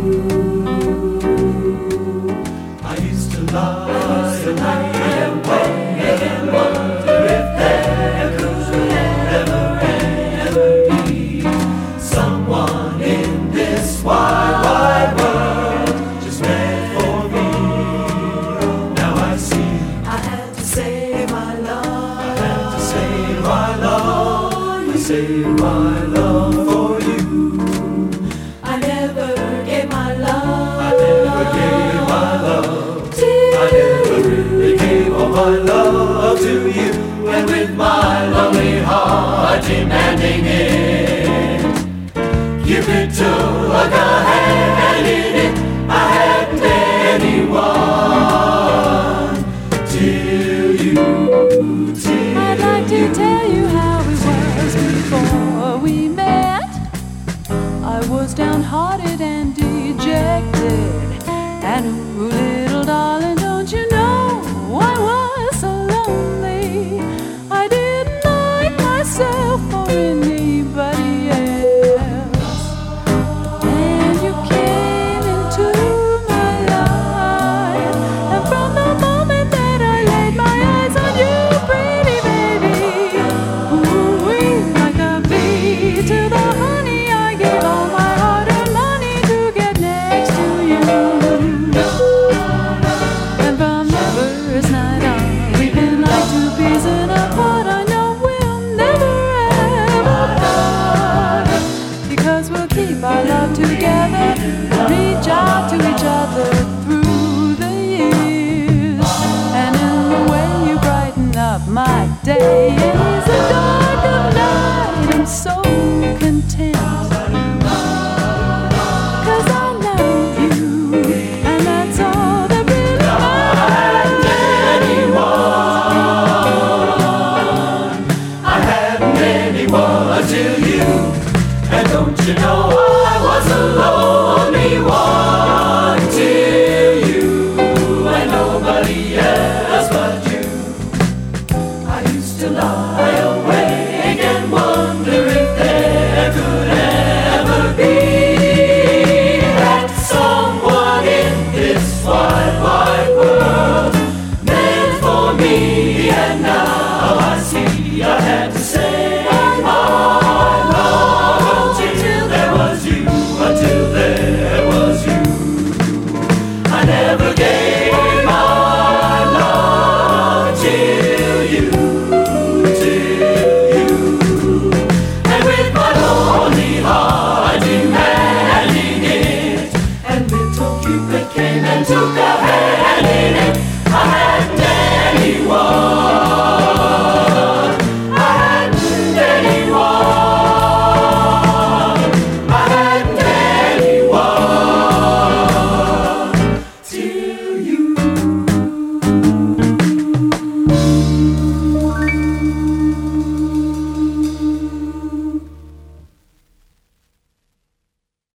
I used to lie awake and wonder if there could ever be someone in this wide, wide world just meant for me. Now I see I had to save my love. I had to save my love. I saved my love for you. I never gave my love. I never gave my love. I never really gave all my love to you. And with my lonely heart demanding it, Cupid took a hand in it. I hadn't anyone till you. I'd like to tell you how it was before we met. I was downhearted and dejected, and who lived